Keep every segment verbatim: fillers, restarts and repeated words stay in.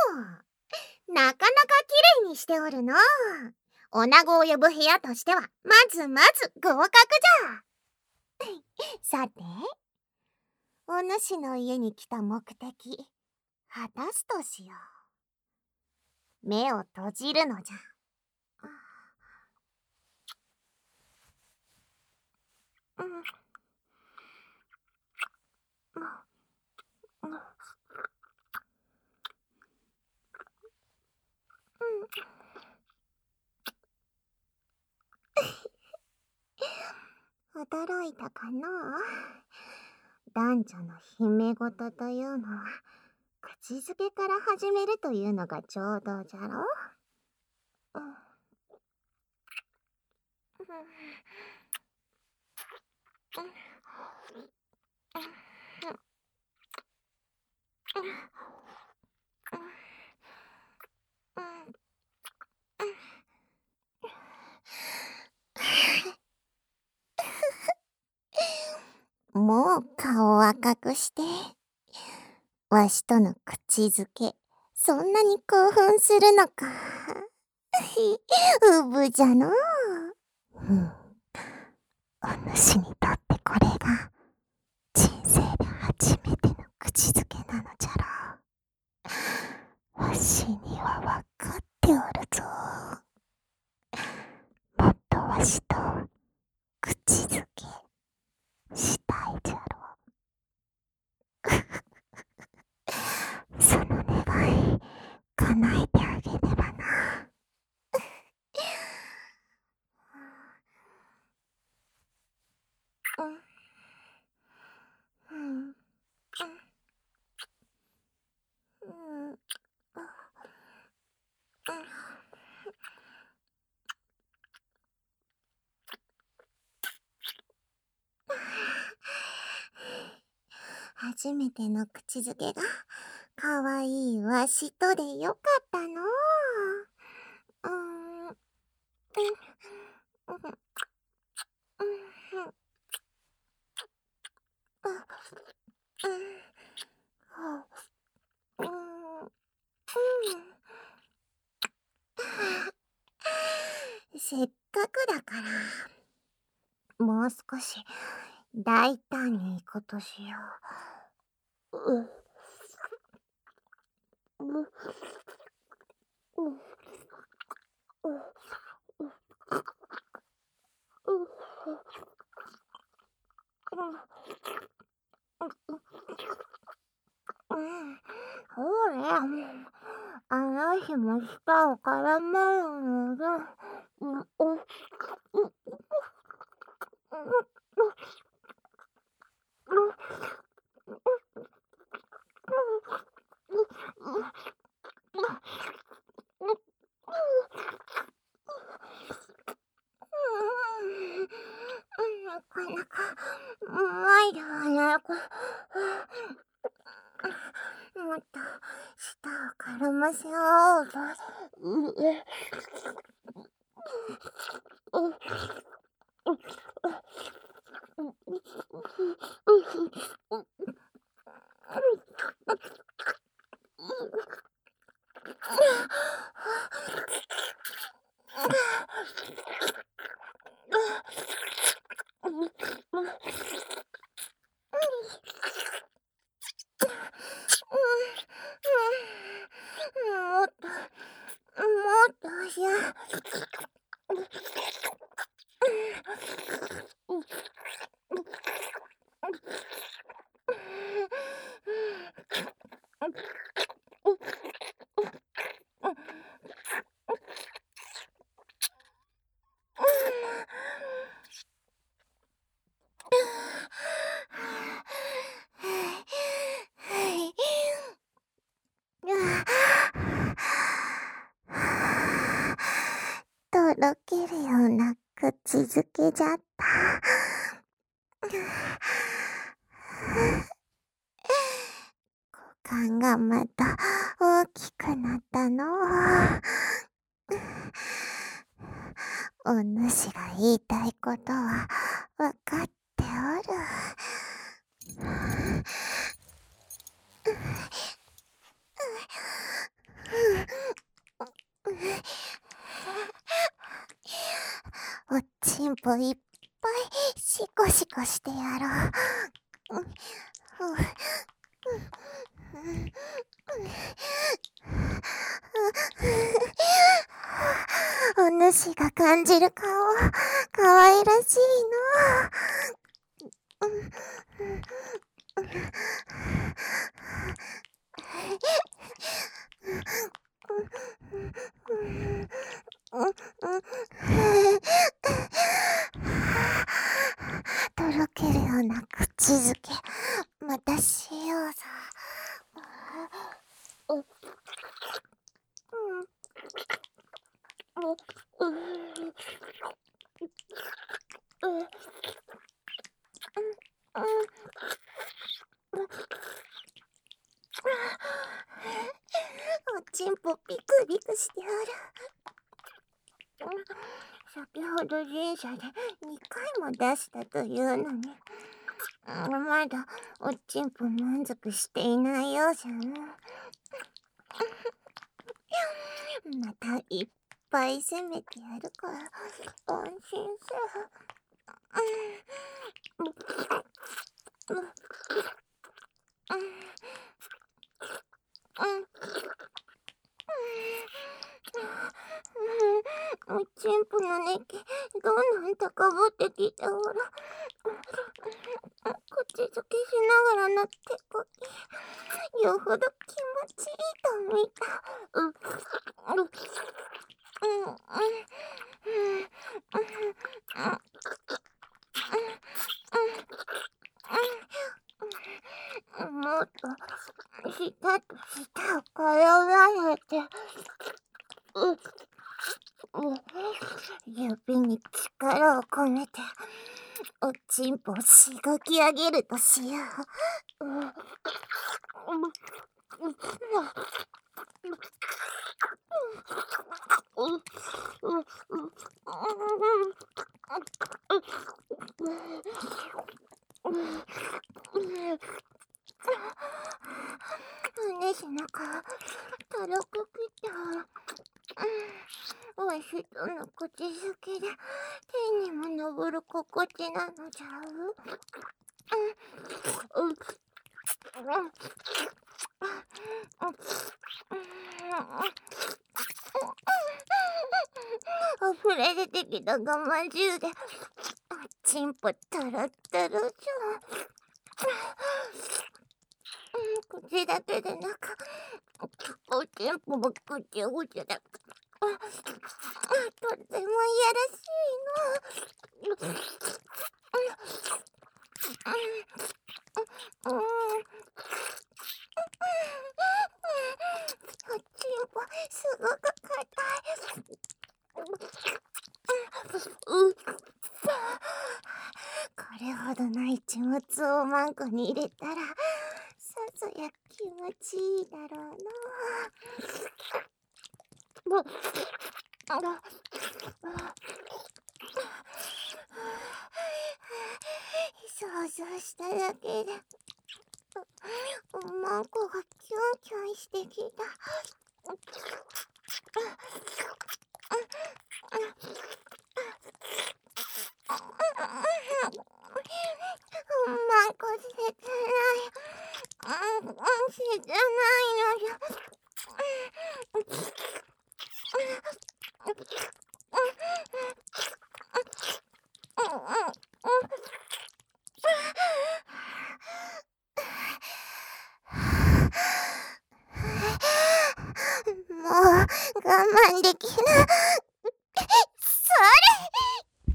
なかなかきれいにしておるの。女子を呼ぶ部屋としてはまずまず合格じゃ。さて、お主の家に来た目的果たすとしよう。目を閉じるのじゃ。うん、驚いたかのう。男女の姫事というのは口づけから始めるというのがちょうどじゃろ。うんもう顔を赤くしてわしとの口づけそんなに興奮するのか。うぶじゃのう。うん、お主にとってこれが人生で初めての口づけなのじゃろう。わしにはわかっておるぞ。もっとわしと口づけしたいじゃろう。その願い叶えてあげねばな。うんうんうんうん初めての口づけがかわいいわしとでよかったのう。うーん、うん、うん、うん、うん、うん、せっかくだからもう少し大胆にいくことしよう。ううううほれ、あの日も舌を絡めるので、うううなかなかうまいではね。もっと舌を絡ませようと。うえうもっともっとしや。とろけるような口づけじゃった。股間がまた大きくなったのう。お主が言いたいことはわかっておる。 ちんぽいっぱいシコシコしてやろう。うんうんうんお主が感じる顔、かわいらしいの。うんうんとろけるような口づけ、またしようぞ。おちんぽビクビクしておる。先ほど人社でにかいも出したというのに、まだおちんぽ満足していないようじゃな。またいっぱい攻めてやるから安心せおちんぽの熱気どんどん高ぶってきたおら。口づけしながらの手こぎ、よほど気持ちいいと見た。うううんうんもっと舌と舌を絡まれて、うう指に力を込めておちんぽをしごき上げるとしよう。ううお主の顔とろくくておる。わしとの口づけで天にも昇る心地なのじゃう。うんうん溢れ出てきた我慢汁でおちんぽトロットロじゃ。口だけでなくおちんぽもぐちゃぐちゃだ。とってもいやらしいの。うんおちんぽすごく硬い。うこれほどの一物をマンコに入れたらさぞや気持ちいいだろうな。想像しただけでマンコがキュンキュンしてきた。マンコ切ない。うん、切ないのじゃ。もう我慢できぬ。それ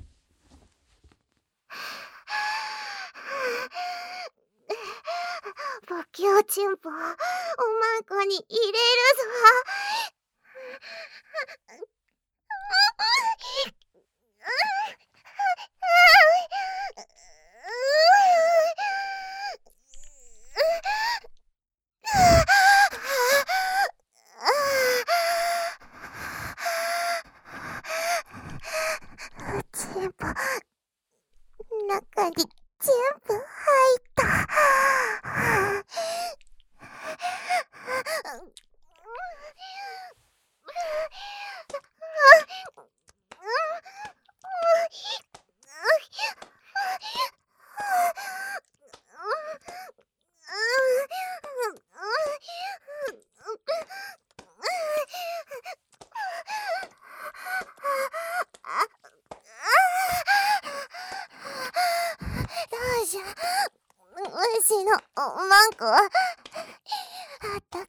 ボキおちんぽをおまんこに入れるぞ。おちんぽ中に全部入った。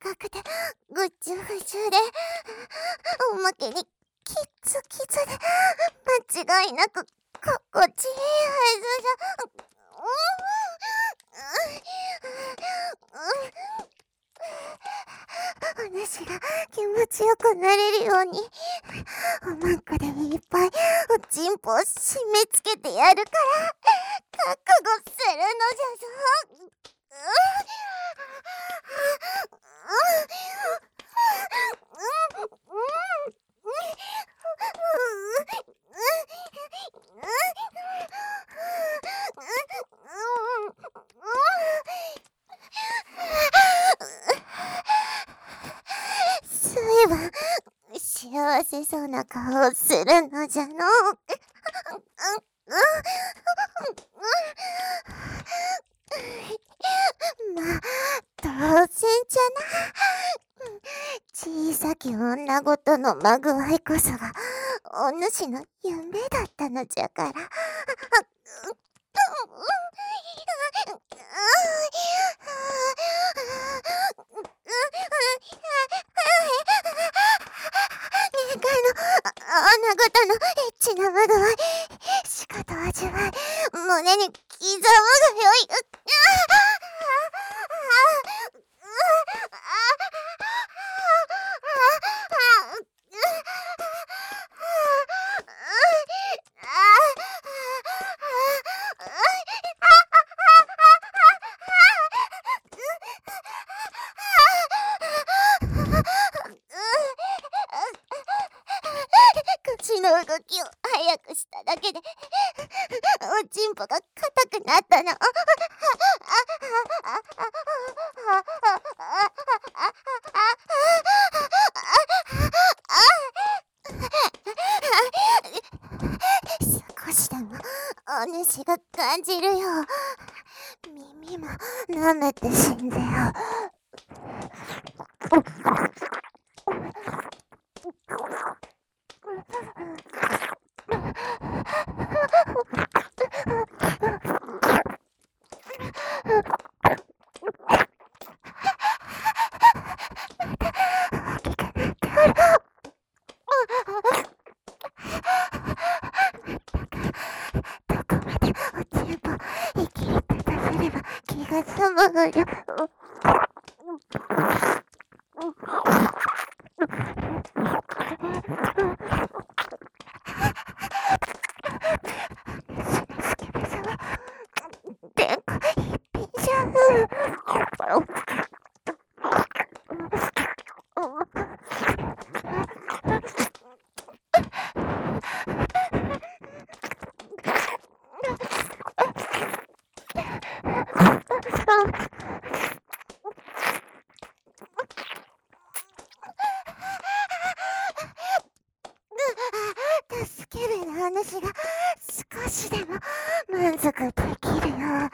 かくてぐっちゅぐちゅで、おまけにキツキツで間違いなく心地いいはずじゃ。お主が気持ちよくなれるように、おまんこでいっぱいおちんぽを締め付けてやるから、覚悟するのじゃぞ。そういえば幸せそうな顔をするのじゃのう。まあ当然じゃな。小さき女ごとのまぐわいこそがお主の夢だったのじゃから。限界の女ごとのエッチなまぐわい、しかと味わい胸に刻むがよい。口の動きを早くしただけでおちんぽが硬くなったの。少しでもお主が感じるよう耳も舐めて死んでよ。どこまでおちんぽいきり立たせれば気が済むのよ。スケベさは天下一品じゃ。助けるの話が少しでも満足できるよ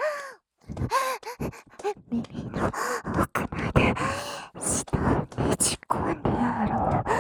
う耳の奥まで舌をねじ込んでやろう。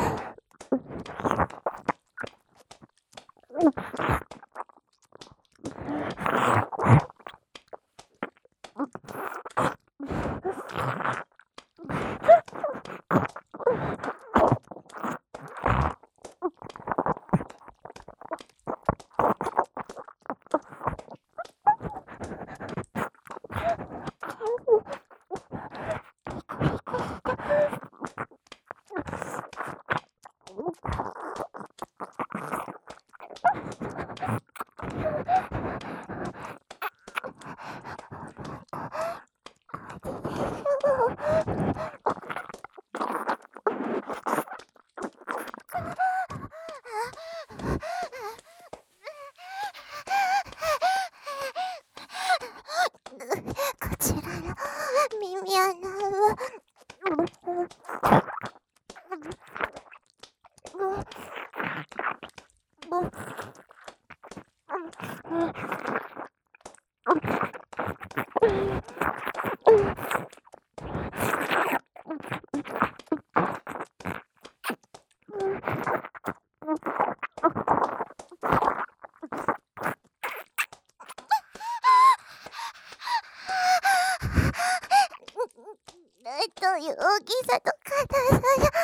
肩と肩だよ。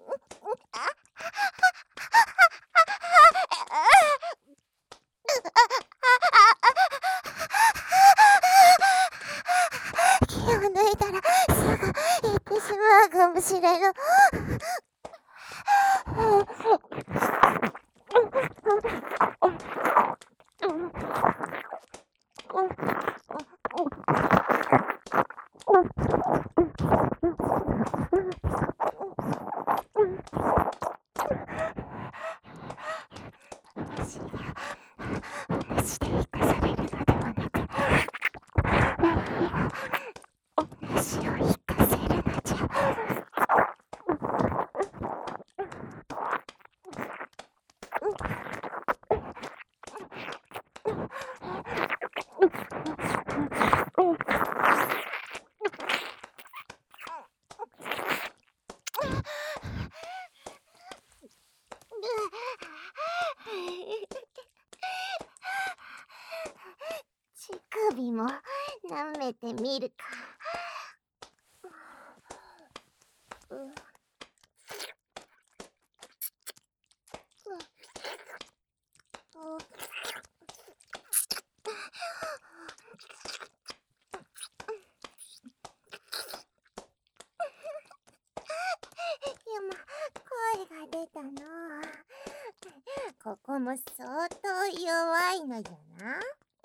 気を抜いたらすぐ行ってしまうかもしれぬ。話で生かされるのではなく、話を生かせるのじゃ。乳首も舐めてみるか。声が出たの。ここも相当弱いのよな。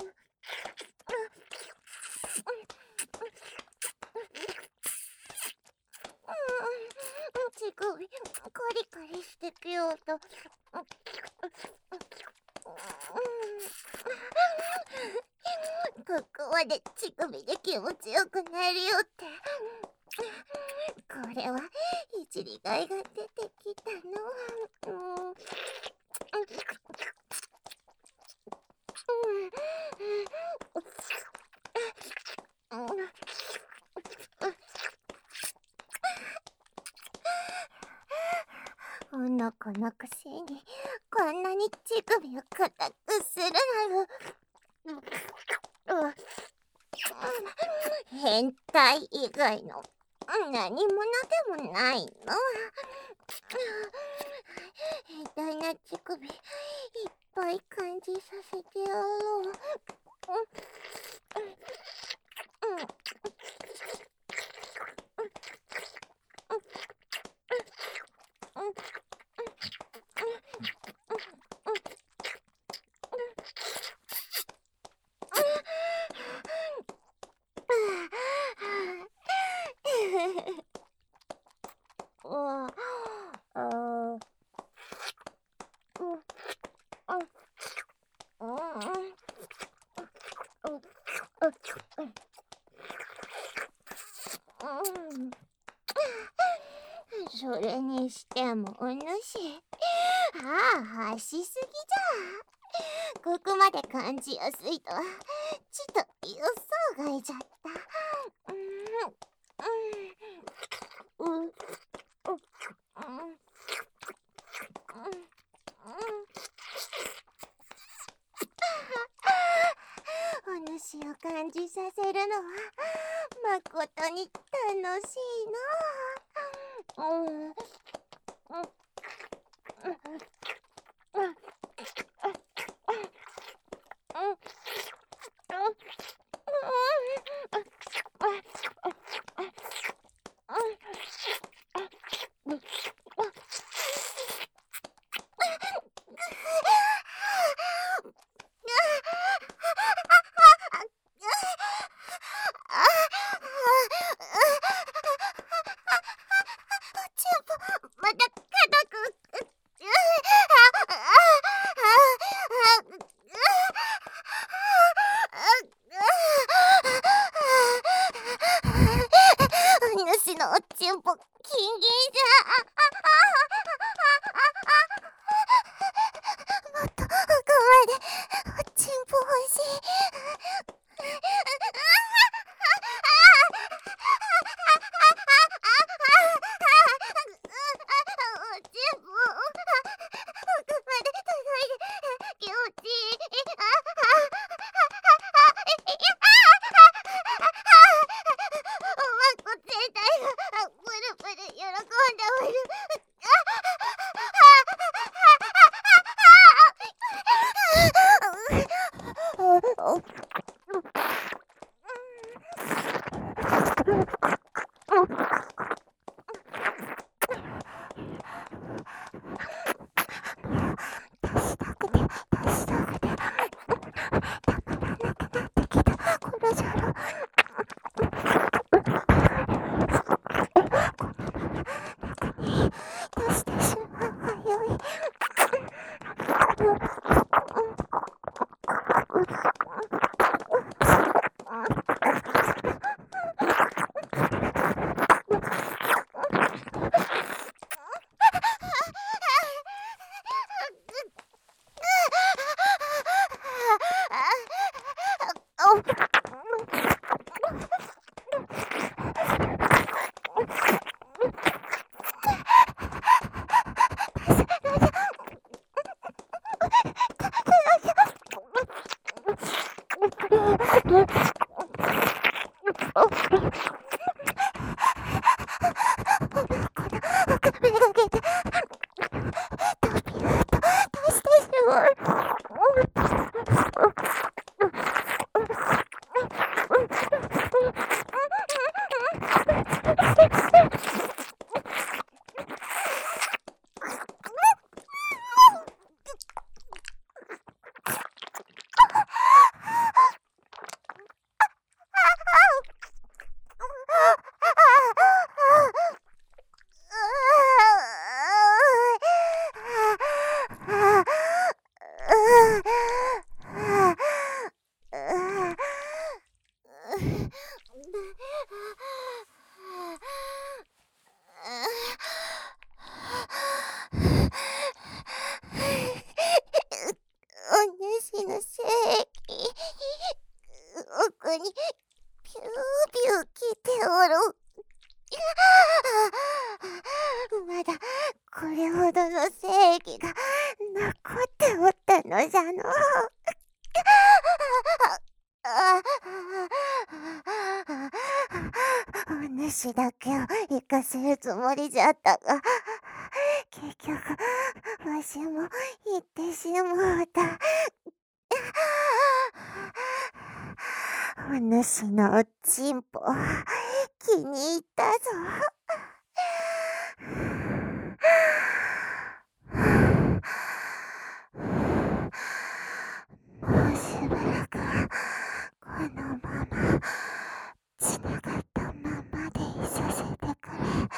乳首コリコリしてきようと。ここまで乳首で気持ちよくなりよって。これはいじりがいが出てきたの。うん女子のくせにこんなに乳首を固くするなよ。変態以外の何者でもないの。変態な乳首いっぱい感じさせてやろう。それにしてもお主、はあはしすぎじゃ。ここまで感じやすいとはちと予想外じゃった。うんうんうんお主を感じさせるのはまことに楽しいの。うんまた固くお主のおちんぽ金銀じゃ。もっと奥までおちんぽ欲しい。 んでおる。出したくて出したくてたまらなくなってきた。これじゃろ。出してしまうがよい。目がけて飛び出してしまう。お主の正気、奥にピューピュー来ておる。まだこれほどの正義が残っておったのじゃの。お主だけを生かせるつもりじゃったが、結局わしも行ってしもうた。お主のおちんぽ気に入ったぞ。もうしばらくはこのままつながったままでいさせてくれ。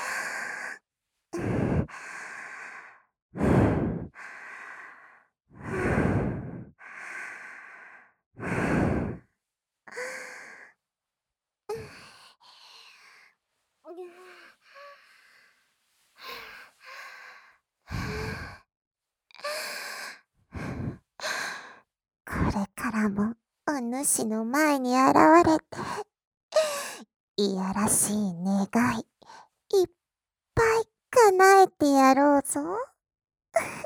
これからもお主の前に現れて、いやらしい願いいっぱい叶えてやろうぞ。